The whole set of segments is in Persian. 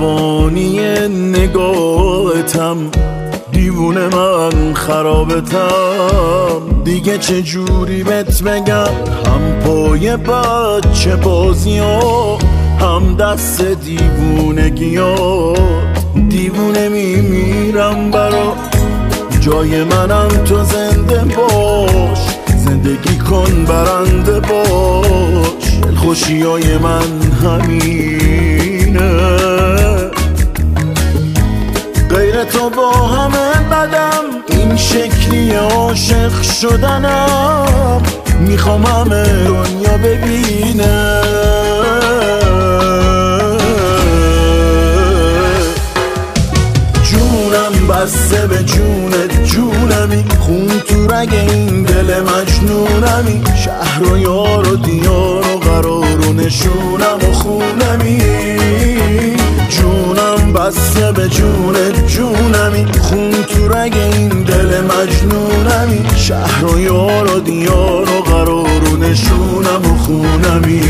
روانی نگاهتم، دیوونه من خرابتم. دیگه چه جوری بهت بگم، هم پای بچه بازی ها، هم دست دیوونگی ها. دیوونه میمیرم برا جای منم تو زنده باش، زندگی کن برنده باش. دلخوشی های من همینه، غیر تو با همه بدم، این شکلی عاشق شدنم. میخوام همه دنیا ببینه جونم بسته به جونت، جونمی خون تو رگ این دل مجنونمی. شهر و یار و دیار و قرار و نشونم و خونمی. جونم بسته به جونت، جونمی خون تو رگ این دل مجنونمی. شهر و یار و دیار و قرار و نشونم و خونمی.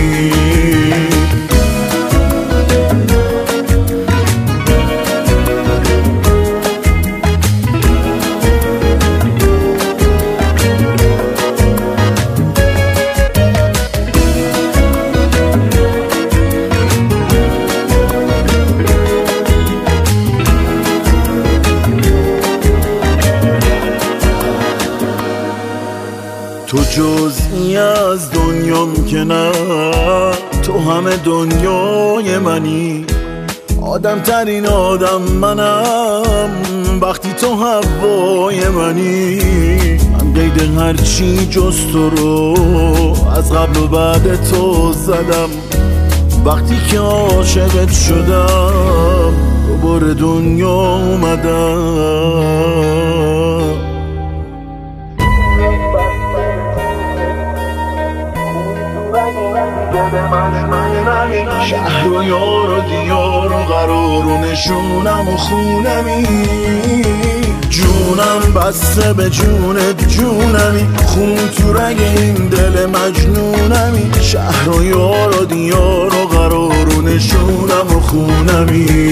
تو جزئی از دنیام که نه، تو همه دنیای منی. آدم ترین آدم منم وقتی تو هوای منی. من قید هرچی جز تو رو از قبل و بعد تو زدم. وقتی که عاشقت شدم دوباره دنیا اومدم. شهر و یار و دیار و قرار و نشونم و خونمی. جونم بسته به جونت، جونمی خون تو رگ این دل مجنونمی. شهر و یار و دیار و قرار و نشونم و خونمی.